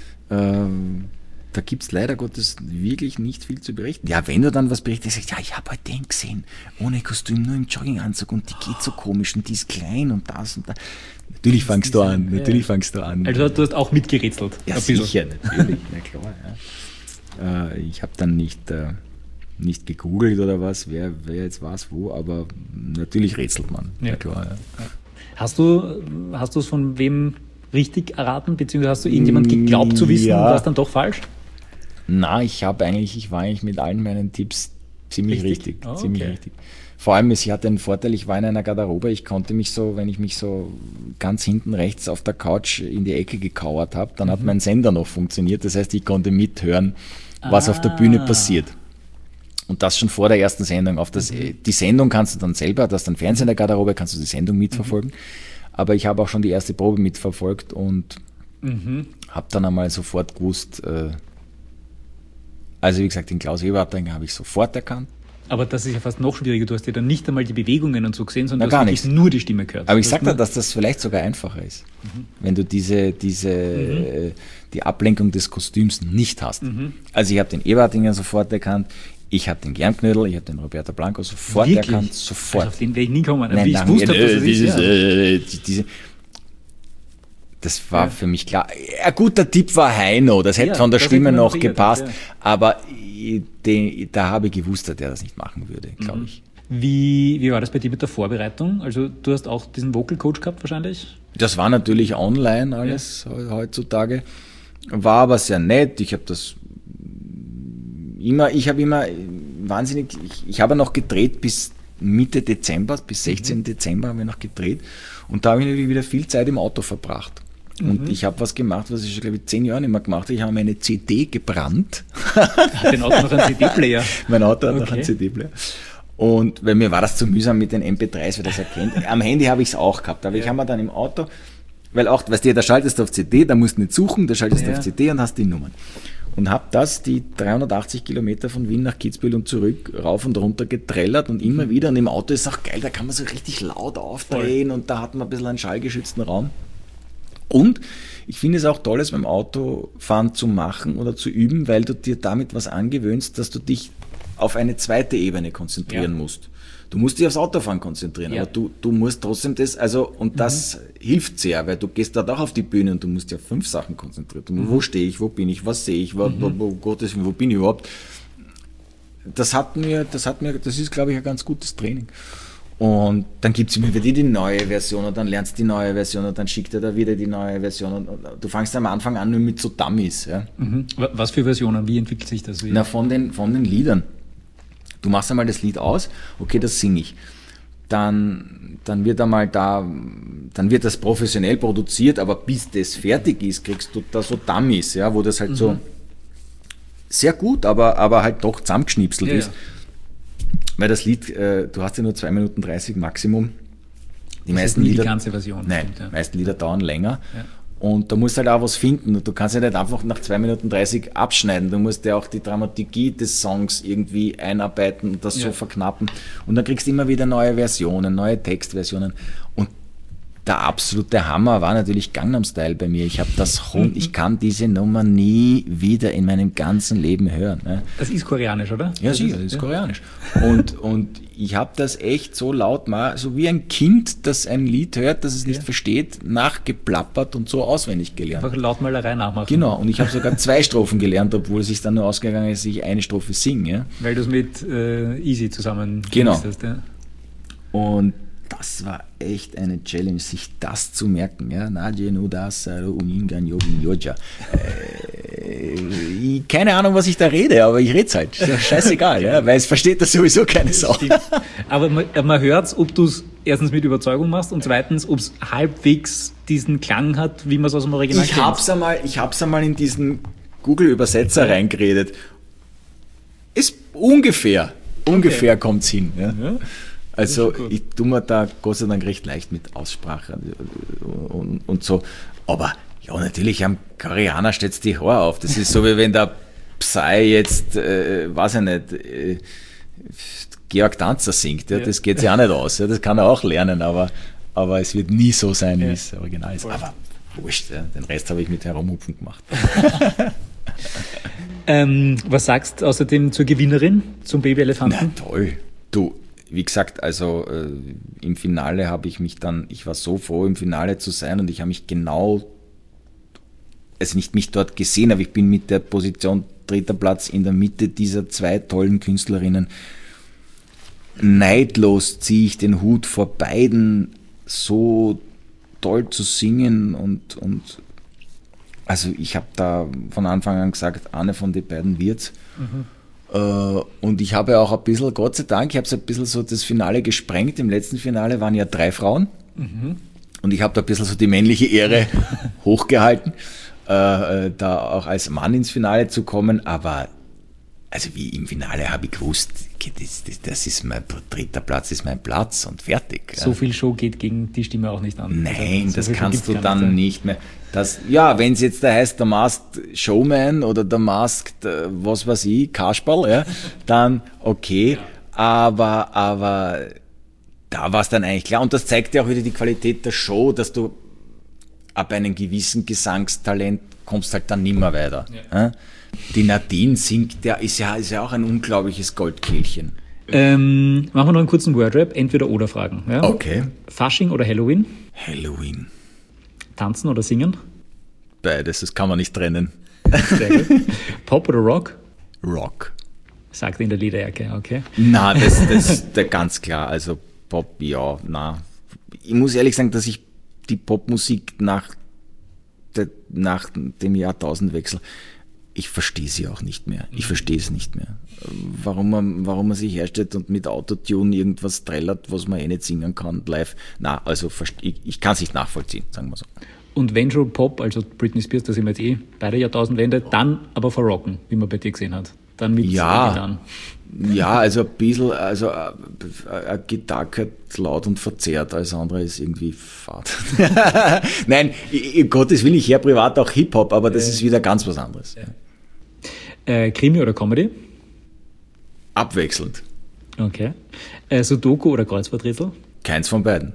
Da gibt's leider Gottes wirklich nicht viel zu berichten. Ja, wenn du dann was berichtest, sagst du, ja, ich habe heute den gesehen, ohne Kostüm, nur im Jogginganzug und die geht so komisch und die ist klein und das und das. Natürlich fangst du an. Also du hast auch mitgerätselt. Ja, sicher, natürlich, na klar. Ja. Ich habe dann nicht gegoogelt oder was, wer jetzt was wo, aber natürlich rätselt man. Ja, klar. Ja. Hast du es von wem richtig erraten, beziehungsweise hast du irgendjemand geglaubt zu wissen und war es dann doch falsch? Na, ich war eigentlich mit allen meinen Tipps ziemlich richtig. Oh, ziemlich richtig. Vor allem, ich hatte einen Vorteil, ich war in einer Garderobe, ich konnte mich so, wenn ich mich so ganz hinten rechts auf der Couch in die Ecke gekauert habe, dann hat mein Sender noch funktioniert. Das heißt, ich konnte mithören, was auf der Bühne passiert. Und das schon vor der ersten Sendung. Die Sendung kannst du dann selber, du hast einen Fernseher in der Garderobe, kannst du die Sendung mitverfolgen. Aber ich habe auch schon die erste Probe mitverfolgt und habe dann einmal sofort gewusst, also wie gesagt, den Klaus Eberhardt habe ich sofort erkannt. Aber das ist ja fast noch schwieriger. Du hast ja dann nicht einmal die Bewegungen und so gesehen, sondern du hast wirklich nur die Stimme gehört. Aber ich sage dir, dass das vielleicht sogar einfacher ist, wenn du die Ablenkung des Kostüms nicht hast. Also ich habe den Eberhardinger sofort erkannt, ich habe den Germknödel, ich habe den Roberto Blanco sofort erkannt. Sofort. Also auf den wäre ich nie kommen. Wie ich wusste, dass es ist. Das war für mich klar. Ein guter Tipp war Heino, das hätte von der Stimme noch gepasst, aber da habe ich gewusst, dass der das nicht machen würde, glaube ich. Wie war das bei dir mit der Vorbereitung? Also du hast auch diesen Vocal Coach gehabt wahrscheinlich? Das war natürlich online alles heutzutage, war aber sehr nett. Ich habe noch gedreht bis Mitte Dezember, bis 16. Dezember haben wir noch gedreht und da habe ich natürlich wieder viel Zeit im Auto verbracht. Und ich habe was gemacht, was ich schon, glaube ich, 10 Jahre nicht mehr gemacht habe. Ich habe meine CD gebrannt. Hat dein Auto noch einen CD-Player? Mein Auto hat noch einen CD-Player. Und weil mir war das zu mühsam mit den MP3s, weil das erkennt. Am Handy habe ich es auch gehabt, aber ich habe mir dann im Auto, weil auch, weißt du, da schaltest du auf CD, da musst du nicht suchen, da schaltest du auf CD und hast die Nummern. Und habe die 380 Kilometer von Wien nach Kitzbühel und zurück rauf und runter getrellert und immer wieder. Und im Auto ist auch geil, da kann man so richtig laut aufdrehen und da hat man ein bisschen einen schallgeschützten Raum. Und ich finde es auch toll, es beim Autofahren zu machen oder zu üben, weil du dir damit was angewöhnst, dass du dich auf eine zweite Ebene konzentrieren musst. Du musst dich aufs Autofahren konzentrieren, aber du musst trotzdem das, und das hilft sehr, weil du gehst da auch auf die Bühne und du musst dich auf 5 Sachen konzentrieren. Wo stehe ich, wo bin ich, was sehe ich, wo bin ich überhaupt? Das ist, glaube ich, ein ganz gutes Training. Und dann gibt es immer wieder die neue Version und dann lernst du die neue Version und dann schickt er da wieder die neue Version und du fängst am Anfang an nur mit so Dummies. Ja. Was für Versionen? Wie entwickelt sich das? Von den Liedern. Du machst einmal das Lied aus, okay, das singe ich. Dann wird wird das professionell produziert, aber bis das fertig ist, kriegst du da so Dummies, ja, wo das halt so sehr gut, aber halt doch zusammengeschnipselt ist. Weil das Lied, du hast ja nur 2 Minuten 30 Maximum. Die meisten Lieder, die ganze Version. Nein, die meisten Lieder dauern länger. Ja. Und da musst du halt auch was finden. Und du kannst ja nicht einfach nach 2 Minuten 30 abschneiden. Du musst ja auch die Dramaturgie des Songs irgendwie einarbeiten und das so verknappen. Und dann kriegst du immer wieder neue Versionen, neue Textversionen. Und der absolute Hammer war natürlich Gangnam Style bei mir. Ich kann diese Nummer nie wieder in meinem ganzen Leben hören. Ne? Das ist koreanisch, oder? Ja, sicher, das ist koreanisch. Und ich habe das echt so laut mal, so wie ein Kind, das ein Lied hört, das es nicht versteht, nachgeplappert und so auswendig gelernt. Einfach Lautmalerei nachmachen. Genau, und ich habe sogar 2 Strophen gelernt, obwohl es sich dann nur ausgegangen ist, dass ich eine Strophe singe. Ja? Weil du es mit Easy zusammen hast. Ja. Und das war echt eine Challenge, sich das zu merken. Ja? Keine Ahnung, was ich da rede, aber ich rede es halt. Ist ja scheißegal, ja? Weil es versteht das sowieso keine Sau. Aber man hört es, ob du es erstens mit Überzeugung machst und zweitens, ob es halbwegs diesen Klang hat, wie man es aus dem Original kennt. Ich hab's einmal in diesen Google-Übersetzer reingeredet. Ist ungefähr kommt's hin. Ja? Also ich tue mir da Gott sei Dank recht leicht mit Aussprache und so. Aber ja, natürlich am Koreaner stellt die Haare auf. Das ist so, wie wenn der Psy jetzt, weiß ich nicht, Georg Danzer singt. Ja? Das geht sich auch nicht aus. Ja? Das kann er auch lernen, aber es wird nie so sein, wie es original ist. Aber wurscht, ja? Den Rest habe ich mit Herumhupfen gemacht. Was sagst du außerdem zur Gewinnerin, zum Babyelefanten? Na toll. Du, wie gesagt, also im Finale ich war so froh, im Finale zu sein und ich habe mich nicht mich dort gesehen, aber ich bin mit der Position 3. Platz in der Mitte dieser 2 tollen Künstlerinnen. Neidlos ziehe ich den Hut vor beiden, so toll zu singen und also ich habe da von Anfang an gesagt, eine von den beiden wird's. Und ich habe auch ein bisschen, Gott sei Dank, ich habe so ein bisschen so das Finale gesprengt. Im letzten Finale waren ja 3 Frauen. Und ich habe da ein bisschen so die männliche Ehre hochgehalten, da auch als Mann ins Finale zu kommen. Aber also wie im Finale habe ich gewusst, das ist mein 3. Platz, ist mein Platz und fertig. So viel Show geht gegen die Stimme auch nicht an. Nein, also, das kannst du dann nicht mehr. Wenn es jetzt da heißt, der Masked Showman oder der Masked, was weiß ich, Kasperl, ja, dann okay. Aber da war es dann eigentlich klar. Und das zeigt ja auch wieder die Qualität der Show, dass du ab einem gewissen Gesangstalent kommst halt dann nimmer weiter. Ja. Die Nadine singt, ist ja auch ein unglaubliches Goldkehlchen. Machen wir noch einen kurzen Wordrap, entweder oder Fragen. Ja? Okay. Fasching oder Halloween? Halloween. Tanzen oder singen? Beides, das kann man nicht trennen. Sehr gut. Pop oder Rock? Rock. Sagt in der Lederjacke, okay. Na, das ist ganz klar. Also Pop, ja, na. Ich muss ehrlich sagen, dass ich die Popmusik nach dem Jahrtausendwechsel, ich verstehe sie auch nicht mehr. Ich verstehe es nicht mehr. Warum man sich herstellt und mit Autotune irgendwas trällert, was man nicht singen kann, live. Na, also ich kann es nicht nachvollziehen, sagen wir so. Und wenn schon Pop, also Britney Spears, da sind wir jetzt beide Jahrtausendwende, dann aber verrocken, wie man bei dir gesehen hat. Dann mit Gitarren. Ja, also ein bisschen, also eine Gitarre gehört laut und verzerrt, alles andere ist irgendwie fad. Nein, Gottes Willen, ich höre privat auch Hip-Hop, aber das ist wieder ganz was anderes. Krimi oder Comedy? Abwechselnd. Okay. Sudoku oder Kreuzworträtsel? Keins von beiden.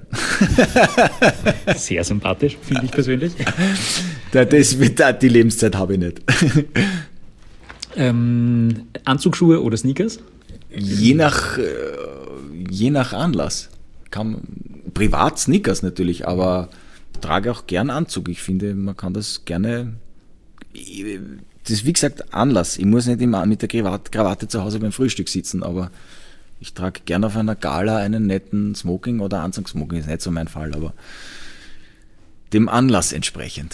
Sehr sympathisch, finde ich persönlich. Die Lebenszeit habe ich nicht. Anzugsschuhe oder Sneakers? Je nach Anlass. Privat Sneakers natürlich, aber trage auch gern Anzug. Ich finde, man kann das gerne. Das ist wie gesagt Anlass. Ich muss nicht immer mit der Krawatte zu Hause beim Frühstück sitzen, aber ich trage gern auf einer Gala einen netten Smoking oder Anzugssmoking. Ist nicht so mein Fall, aber dem Anlass entsprechend.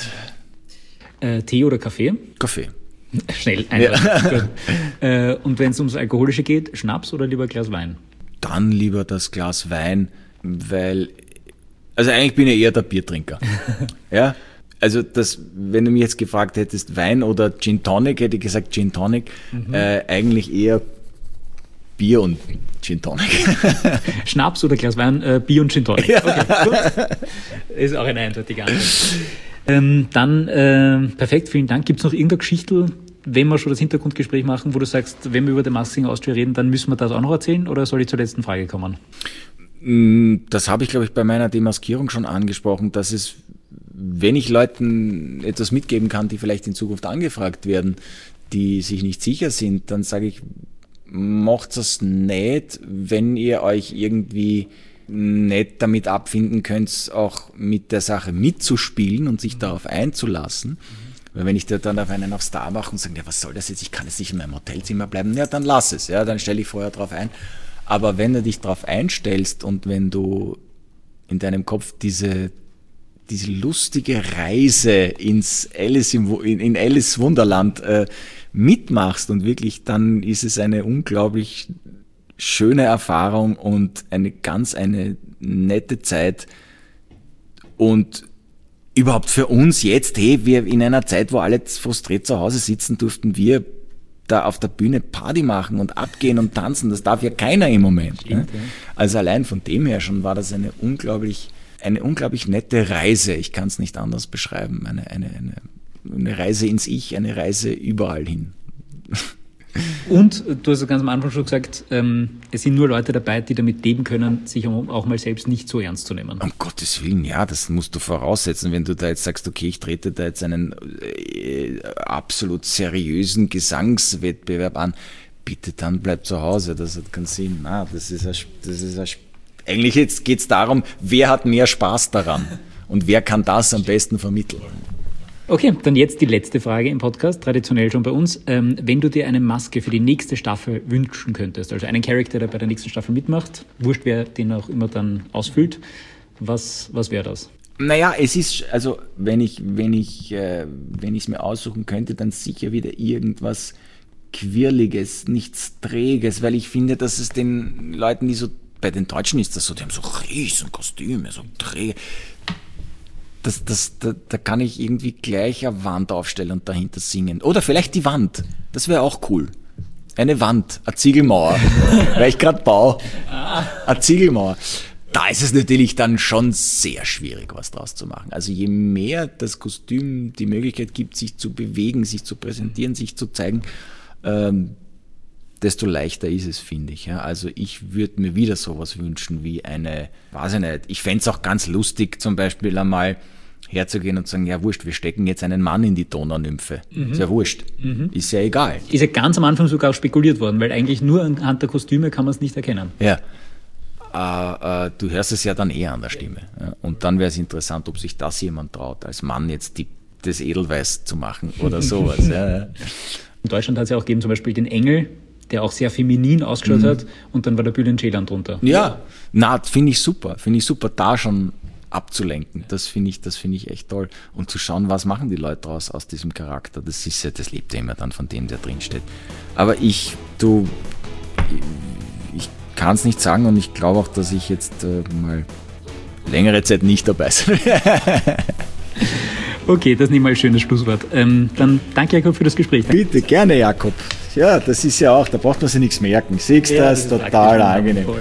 Tee oder Kaffee? Kaffee. Schnell, einfach. Ja. Und wenn es ums Alkoholische geht, Schnaps oder lieber ein Glas Wein? Dann lieber das Glas Wein, weil, also eigentlich bin ich eher der Biertrinker. Ja, also wenn du mich jetzt gefragt hättest, Wein oder Gin Tonic, hätte ich gesagt Gin Tonic. Eigentlich eher Bier und Gin Tonic. Schnaps oder Glas Wein, Bier und Gin Tonic. Ja. Okay, gut. Ist auch eine eindeutige Antwort. Dann perfekt, vielen Dank. Gibt es noch irgendeine Geschichte, wenn wir schon das Hintergrundgespräch machen, wo du sagst, wenn wir über The Masked Singer Austria reden, dann müssen wir das auch noch erzählen, oder soll ich zur letzten Frage kommen? Das habe ich, glaube ich, bei meiner Demaskierung schon angesprochen, dass es, wenn ich Leuten etwas mitgeben kann, die vielleicht in Zukunft angefragt werden, die sich nicht sicher sind, dann sage ich, macht das nicht, wenn ihr euch irgendwie nicht damit abfinden könnt, auch mit der Sache mitzuspielen und sich darauf einzulassen. Weil wenn ich da dann auf einen auf Star mache und sage, ja, was soll das jetzt, ich kann jetzt nicht in meinem Hotelzimmer bleiben, ja, dann lass es, ja, dann stelle ich vorher drauf ein. Aber wenn du dich darauf einstellst und wenn du in deinem Kopf diese lustige Reise in Alice Wunderland mitmachst und wirklich, dann ist es eine unglaublich schöne Erfahrung und eine nette Zeit. Und überhaupt für uns jetzt, wir in einer Zeit, wo alle frustriert zu Hause sitzen, durften wir da auf der Bühne Party machen und abgehen und tanzen. Das darf ja keiner im Moment. Stimmt, ne? Ja. Also allein von dem her schon war das eine unglaublich nette Reise. Ich kann es nicht anders beschreiben. Eine Reise ins Ich, eine Reise überall hin. Und du hast ja ganz am Anfang schon gesagt, es sind nur Leute dabei, die damit leben können, sich auch mal selbst nicht so ernst zu nehmen. Um Gottes Willen, ja, das musst du voraussetzen. Wenn du da jetzt sagst, okay, ich trete da jetzt einen absolut seriösen Gesangswettbewerb an, bitte dann bleib zu Hause, das hat keinen Sinn. Eigentlich jetzt geht's darum, wer hat mehr Spaß daran und wer kann das am besten vermitteln. Okay, dann jetzt die letzte Frage im Podcast, traditionell schon bei uns. Wenn du dir eine Maske für die nächste Staffel wünschen könntest, also einen Charakter, der bei der nächsten Staffel mitmacht, wurscht, wer den auch immer dann ausfüllt, was wäre das? Naja, es ist, also wenn ich es mir aussuchen könnte, dann sicher wieder irgendwas Quirliges, nichts Träges, weil ich finde, dass es den Leuten, die so, bei den Deutschen ist das so, die haben so riesen Kostüme, so träge. Da kann ich irgendwie gleich eine Wand aufstellen und dahinter singen. Oder vielleicht die Wand. Das wäre auch cool. Eine Wand, eine Ziegelmauer, weil ich gerade baue. Eine Ziegelmauer. Da ist es natürlich dann schon sehr schwierig, was draus zu machen. Also je mehr das Kostüm die Möglichkeit gibt, sich zu bewegen, sich zu präsentieren, sich zu zeigen, desto leichter ist es, finde ich. Ja. Also ich würde mir wieder sowas wünschen wie ich fände es auch ganz lustig, zum Beispiel einmal herzugehen und sagen, ja wurscht, wir stecken jetzt einen Mann in die Donaunymphe. Ist ja wurscht. Ist ja egal. Ist ja ganz am Anfang sogar spekuliert worden, weil eigentlich nur anhand der Kostüme kann man es nicht erkennen. Ja. Du hörst es ja dann eher an der Stimme. Ja. Und dann wäre es interessant, ob sich das jemand traut, als Mann jetzt das Edelweiß zu machen oder sowas. Ja. In Deutschland hat es ja auch gegeben, zum Beispiel den Engel, der auch sehr feminin ausgeschaut hat, und dann war der Bülent Ceylan drunter. Ja, finde ich super, da schon abzulenken. Das finde ich echt toll. Und zu schauen, was machen die Leute aus diesem Charakter. Das lebt ja immer dann von dem, der drinsteht. Aber ich kann es nicht sagen, und ich glaube auch, dass ich jetzt mal längere Zeit nicht dabei sein werde. Okay, das nehme ich mal ein schönes Schlusswort. Dann danke, Jakob, für das Gespräch. Bitte, gerne, Jakob. Ja, das ist ja auch, da braucht man sich nichts merken. Siehst du, das ist total angenehm. Voll.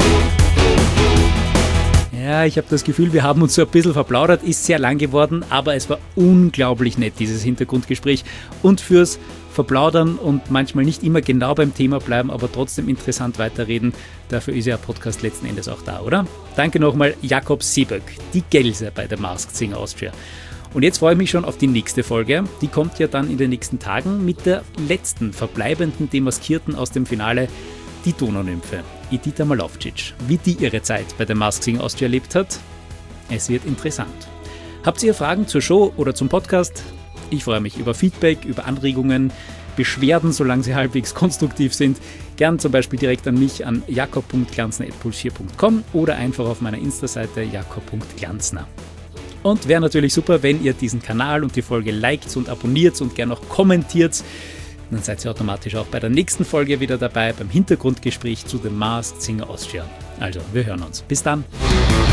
Ja, ich habe das Gefühl, wir haben uns so ein bisschen verplaudert, ist sehr lang geworden, aber es war unglaublich nett, dieses Hintergrundgespräch. Und fürs Verplaudern und manchmal nicht immer genau beim Thema bleiben, aber trotzdem interessant weiterreden, dafür ist ja ein Podcast letzten Endes auch da, oder? Danke nochmal, Jakob Seeböck, die Gelse bei The Masked Singer Austria. Und jetzt freue ich mich schon auf die nächste Folge. Die kommt ja dann in den nächsten Tagen mit der letzten verbleibenden Demaskierten aus dem Finale. die Donaunymphe, Edita Malovčić, wie die ihre Zeit bei The Masked Singer Austria erlebt hat. Es wird interessant. Habt ihr Fragen zur Show oder zum Podcast? Ich freue mich über Feedback, über Anregungen, Beschwerden, solange sie halbwegs konstruktiv sind. Gern zum Beispiel direkt an mich an jakob.glanzner@puls4.com oder einfach auf meiner Insta-Seite jakob.glanzner. Und wäre natürlich super, wenn ihr diesen Kanal und die Folge liked und abonniert und gern auch kommentiert. Dann seid ihr automatisch auch bei der nächsten Folge wieder dabei, beim Hintergrundgespräch zu The Masked Singer Austria. Also, wir hören uns. Bis dann!